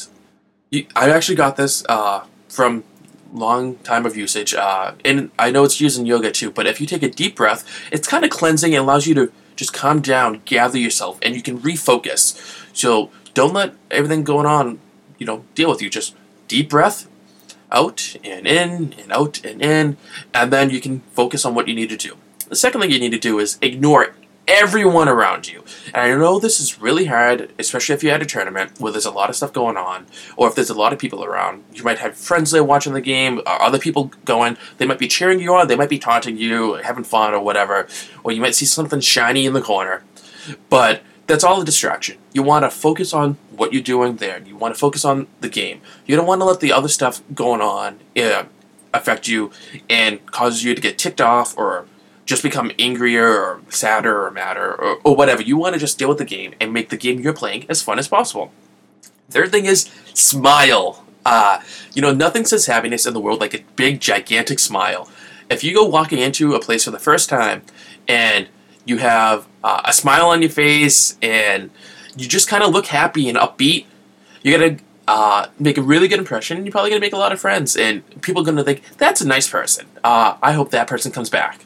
you, I actually got this uh, from long time of usage, uh, and I know it's used in yoga too, but if you take a deep breath, it's kind of cleansing. It allows you to just calm down, gather yourself, and you can refocus. So don't let everything going on, you know, deal with you. Just deep breath, out and in, and out and in, and then you can focus on what you need to do. The second thing you need to do is ignore everyone around you. And I know this is really hard, especially if you're at a tournament where there's a lot of stuff going on, or if there's a lot of people around. You might have friends there watching the game, or other people going. They might be cheering you on, they might be taunting you, having fun or whatever, or you might see something shiny in the corner. But that's all a distraction. You want to focus on what you're doing there. You want to focus on the game. You don't want to let the other stuff going on uh, affect you and cause you to get ticked off or just become angrier or sadder or madder or, or whatever. You want to just deal with the game and make the game you're playing as fun as possible. Third thing is smile. Uh, you know, nothing says happiness in the world like a big, gigantic smile. If you go walking into a place for the first time and you have uh, a smile on your face and you just kind of look happy and upbeat, you're going to uh, make a really good impression, and you're probably going to make a lot of friends, and people are going to think, that's a nice person. Uh, I hope that person comes back.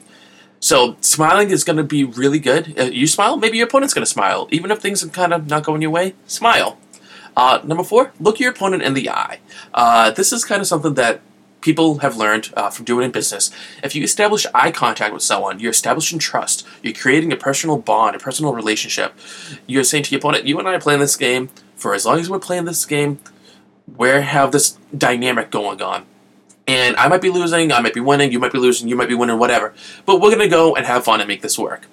So smiling is going to be really good. Uh, you smile, maybe your opponent's going to smile. Even if things are kind of not going your way, smile. Uh, number four, look your opponent in the eye. Uh, this is kind of something that people have learned uh, from doing in business. If you establish eye contact with someone, you're establishing trust. You're creating a personal bond, a personal relationship. You're saying to your opponent, you and I are playing this game. For as long as we're playing this game, we have this dynamic going on. And I might be losing, I might be winning, you might be losing, you might be winning, whatever. But we're going to go and have fun and make this work.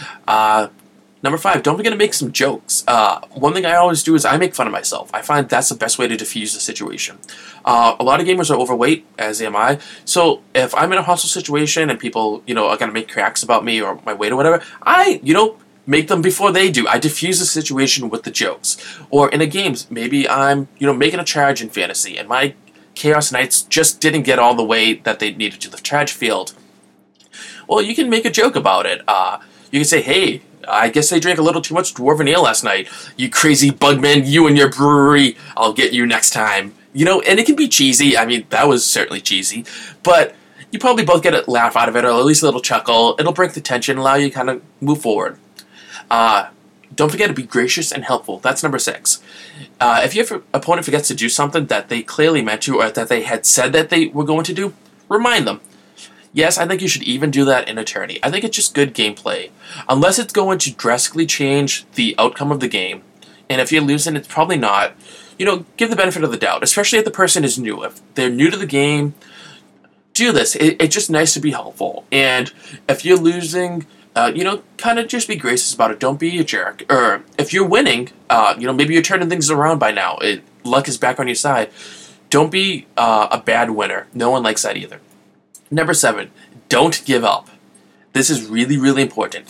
Uh, number five, don't forget to make some jokes. Uh, one thing I always do is I make fun of myself. I find that's the best way to diffuse the situation. Uh, a lot of gamers are overweight, as am I. So if I'm in a hostile situation and people, you know, are going to make cracks about me or my weight or whatever, I, you know, make them before they do. I diffuse the situation with the jokes. Or in a game, maybe I'm, you know, making a charge in fantasy and my Chaos Knights just didn't get all the way that they needed to the charge field. Well, you can make a joke about it. Uh, you can say, hey, I guess I drank a little too much Dwarven Ale last night. You crazy bugman, you and your brewery. I'll get you next time. You know, and it can be cheesy. I mean, that was certainly cheesy. But you probably both get a laugh out of it, or at least a little chuckle. It'll break the tension, allow you to kind of move forward. Uh, don't forget to be gracious and helpful. That's number six. Uh, if your opponent forgets to do something that they clearly meant to, or that they had said that they were going to do, remind them. Yes, I think you should even do that in a tourney. I think it's just good gameplay. Unless it's going to drastically change the outcome of the game, and if you're losing, it's probably not. You know, give the benefit of the doubt, especially if the person is new. If they're new to the game, do this. It, it's just nice to be helpful. And if you're losing, uh, you know, kind of just be gracious about it. Don't be a jerk. Or if you're winning, uh, you know, maybe you're turning things around by now. It, luck is back on your side. Don't be uh, a bad winner. No one likes that either. Number seven, don't give up. This is really, really important.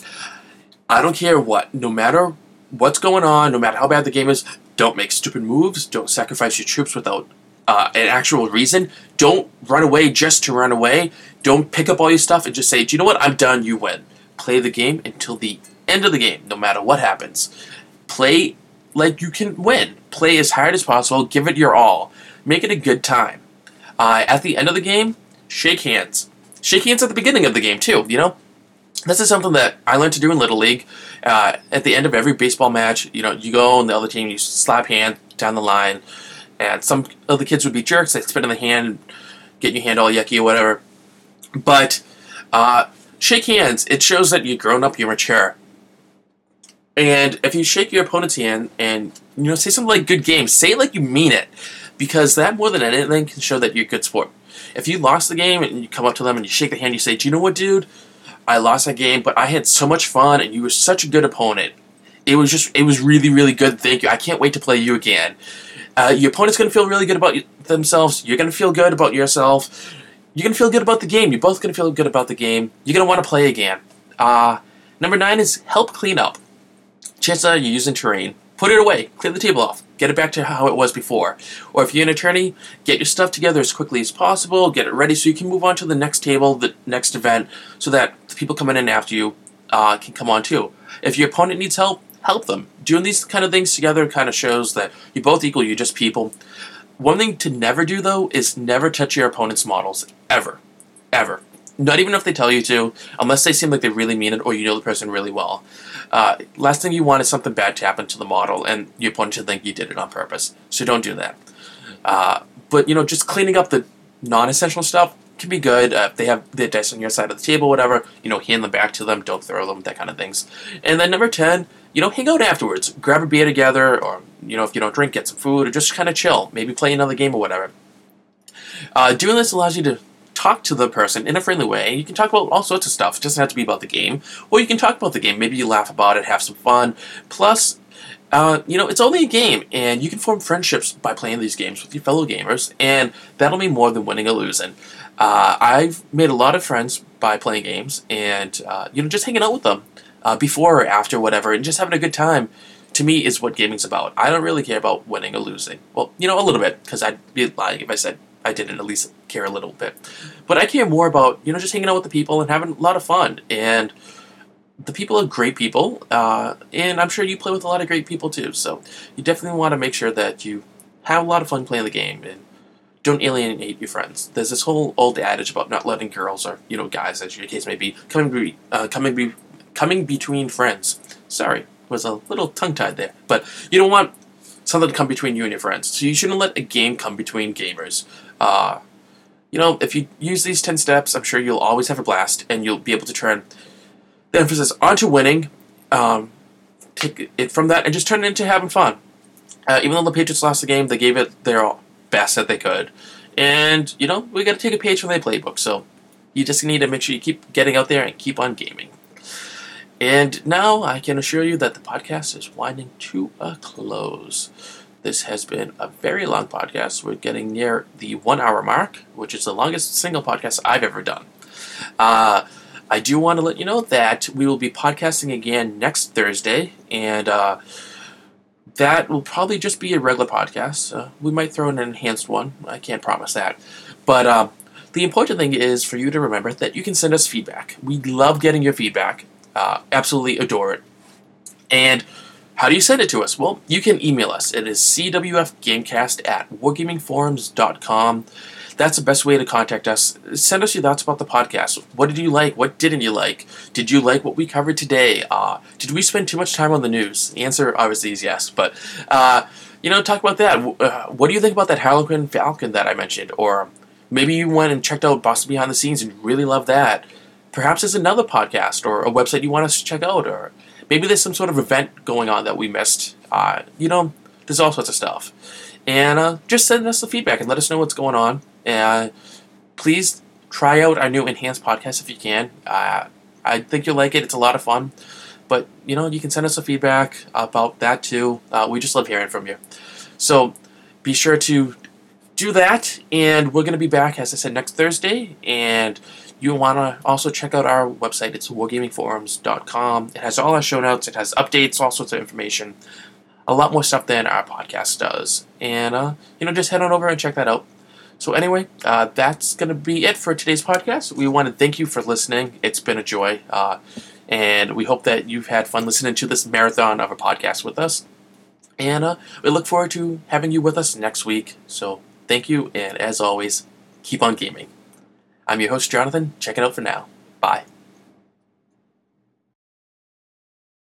I don't care what. No matter what's going on, no matter how bad the game is, don't make stupid moves. Don't sacrifice your troops without uh, an actual reason. Don't run away just to run away. Don't pick up all your stuff and just say, do you know what? I'm done. You win. Play the game until the end of the game, no matter what happens. Play like you can win. Play as hard as possible. Give it your all. Make it a good time. Uh, at the end of the game, shake hands. Shake hands at the beginning of the game, too, you know? This is something that I learned to do in Little League. Uh, at the end of every baseball match, you know, you go and the other team, you slap hand down the line, and some of the kids would be jerks. They'd spit in the hand, get your hand all yucky or whatever. But uh, shake hands. It shows that you're grown up, you're mature. And if you shake your opponent's hand and, you know, say something like good game, say it like you mean it. Because that, more than anything, can show that you're a good sport. If you lost the game and you come up to them and you shake the hand, you say, do you know what, dude? I lost that game, but I had so much fun, and you were such a good opponent. It was just, it was really, really good. Thank you. I can't wait to play you again. Uh, your opponent's going to feel really good about themselves. You're going to feel good about yourself. You're going to feel good about the game. You're both going to feel good about the game. You're going to want to play again. Uh, number nine is help clean up. Chances are you're using terrain. Put it away. Clear the table off. Get it back to how it was before. Or if you're an attorney, get your stuff together as quickly as possible. Get it ready so you can move on to the next table, the next event, so that the people coming in after you uh, can come on too. If your opponent needs help, help them. Doing these kind of things together kind of shows that you're both equal, you're just people. One thing to never do, though, is never touch your opponent's models. Ever. Ever. Not even if they tell you to, unless they seem like they really mean it or you know the person really well. Uh, last thing you want is something bad to happen to the model and your opponent should think you did it on purpose. So don't do that. Uh, but, you know, just cleaning up the non-essential stuff can be good. Uh, if they have their dice on your side of the table, whatever, you know, hand them back to them, don't throw them, that kind of things. And then number ten, you know, hang out afterwards. Grab a beer together, or, you know, if you don't drink, get some food, or just kind of chill. Maybe play another game or whatever. Uh, doing this allows you to talk to the person in a friendly way. You can talk about all sorts of stuff. It doesn't have to be about the game. Or you can talk about the game. Maybe you laugh about it, have some fun. Plus, uh, you know, it's only a game, and you can form friendships by playing these games with your fellow gamers, and that'll mean more than winning or losing. Uh, I've made a lot of friends by playing games, and, uh, you know, just hanging out with them uh, before or after, whatever, and just having a good time to me, is what gaming's about. I don't really care about winning or losing. Well, you know, a little bit, because I'd be lying if I said I didn't at least care a little bit. But I care more about, you know, just hanging out with the people and having a lot of fun. And the people are great people, uh, and I'm sure you play with a lot of great people too. So you definitely want to make sure that you have a lot of fun playing the game and don't alienate your friends. There's this whole old adage about not letting girls, or you know, guys, as your case may be, coming be, uh, coming be, coming between friends. Sorry, was a little tongue-tied there. But you don't want something to come between you and your friends. So you shouldn't let a game come between gamers. Uh, you know, if you use these ten steps, I'm sure you'll always have a blast, and you'll be able to turn the emphasis onto winning, um, take it from that, and just turn it into having fun. Uh, even though the Patriots lost the game, they gave it their best that they could. And, you know, we got to take a page from their playbook, so you just need to make sure you keep getting out there and keep on gaming. And now I can assure you that the podcast is winding to a close. This has been a very long podcast. We're getting near the one-hour mark, which is the longest single podcast I've ever done. Uh, I do want to let you know that we will be podcasting again next Thursday, and uh, that will probably just be a regular podcast. Uh, we might throw in an enhanced one. I can't promise that. But uh, the important thing is for you to remember that you can send us feedback. We love getting your feedback. Uh, absolutely adore it. And how do you send it to us? Well, you can email us. It is c w f gamecast at wargaming forums dot com. That's the best way to contact us. Send us your thoughts about the podcast. What did you like? What didn't you like? Did you like what we covered today? Uh, did we spend too much time on the news? The answer obviously is yes. But, uh, you know, talk about that. Uh, what do you think about that Harlequin Falcon that I mentioned? Or maybe you went and checked out Boston Behind the Scenes and really loved that. Perhaps there's another podcast or a website you want us to check out. Or maybe there's some sort of event going on that we missed. Uh, you know, there's all sorts of stuff. And uh, just send us the feedback and let us know what's going on. And please try out our new enhanced podcast if you can. Uh, I think you'll like it. It's a lot of fun. But, you know, you can send us a feedback about that too. Uh, we just love hearing from you. So be sure to do that. And we're going to be back, as I said, next Thursday. And you want to also check out our website. It's wargaming forums dot com. It has all our show notes. It has updates, all sorts of information. A lot more stuff than our podcast does. And, uh, you know, just head on over and check that out. So anyway, uh, that's going to be it for today's podcast. We want to thank you for listening. It's been a joy. Uh, and we hope that you've had fun listening to this marathon of a podcast with us. And uh, we look forward to having you with us next week. So thank you. And as always, keep on gaming. I'm your host, Jonathan. Check it out for now. Bye.